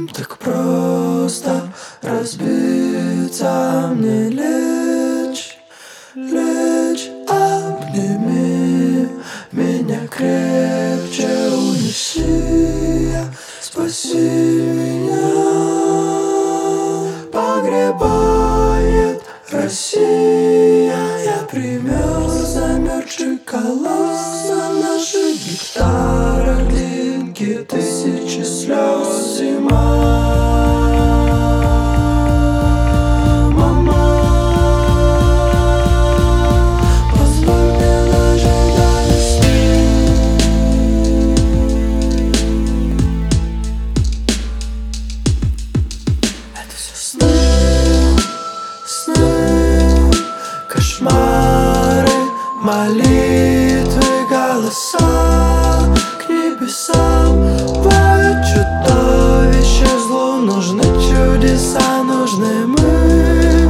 Так просто разбиться мне лечь, лечь, обними меня крепче, унеси, спаси меня. Погребает Россия, я примерз, замерзший колосс на наших гектарах, длинки тысячи слез, зима. Кошмары, молитвы, голоса к небесам. Воют чудовища, злу нужны чудеса, нужны мы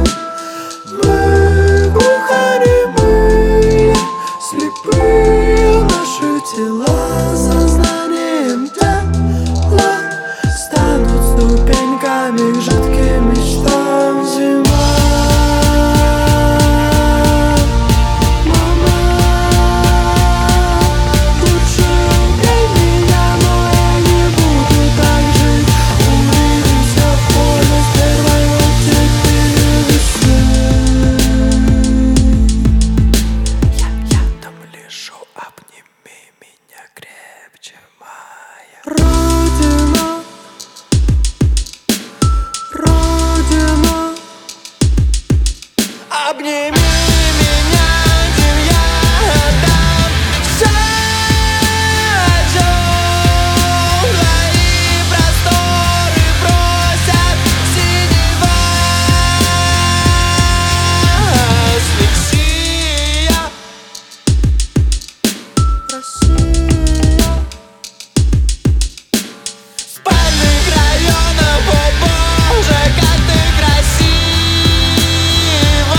глухонемые, слепые, наши тела сознанием тела станут ступеньками к жутким мечтам, зима. Обними меня крепче, моя Родина, Родина. Обними меня, чем я отдам все, твои просторы просят синева. Асфиксия, Россия. Спальных районов, о боже, как ты красива.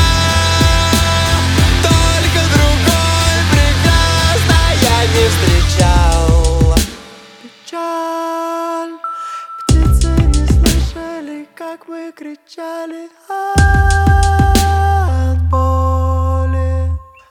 Только другой прекрасной я не встречал. Печаль, птицы не слышали, как мы кричали от боли.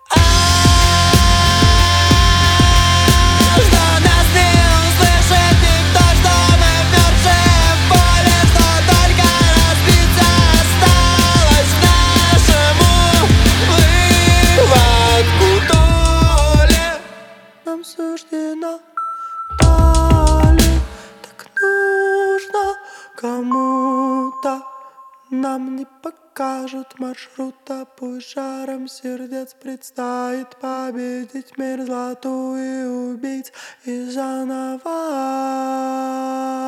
Нам суждено дали, так нужно кому-то. Нам не покажут маршрута, пусть жаром сердец предстоит победить мерзлоту и убить и заново.